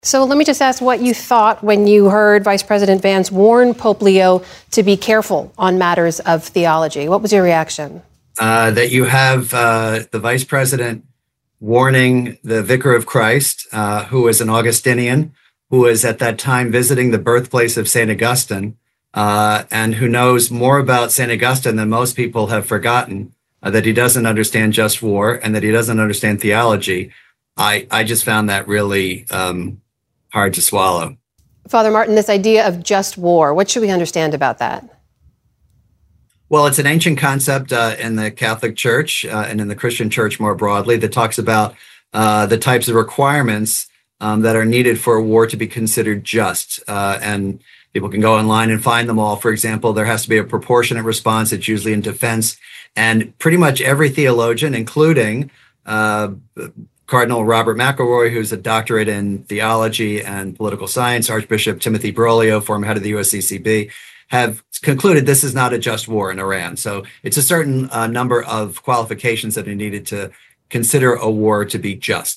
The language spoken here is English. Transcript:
So let me just ask what you thought when you heard Vice President Vance warn Pope Leo to be careful on matters of theology. What was your reaction? That you have the vice president warning the Vicar of Christ, who was an Augustinian, who was at that time visiting the birthplace of St. Augustine, and who knows more about St. Augustine than most people have forgotten, that he doesn't understand just war and that he doesn't understand theology. I just found that really hard to swallow. Father Martin, this idea of just war, what should we understand about that? Well, it's an ancient concept in the Catholic Church and in the Christian Church more broadly that talks about the types of requirements that are needed for a war to be considered just. And people can go online and find them all. For example, there has to be a proportionate response. It's usually in defense. And pretty much every theologian, including Cardinal Robert McElroy, who's a doctorate in theology and political science, Archbishop Timothy Broglio, former head of the USCCB, have concluded this is not a just war in Iran. So it's a certain number of qualifications that are needed to consider a war to be just.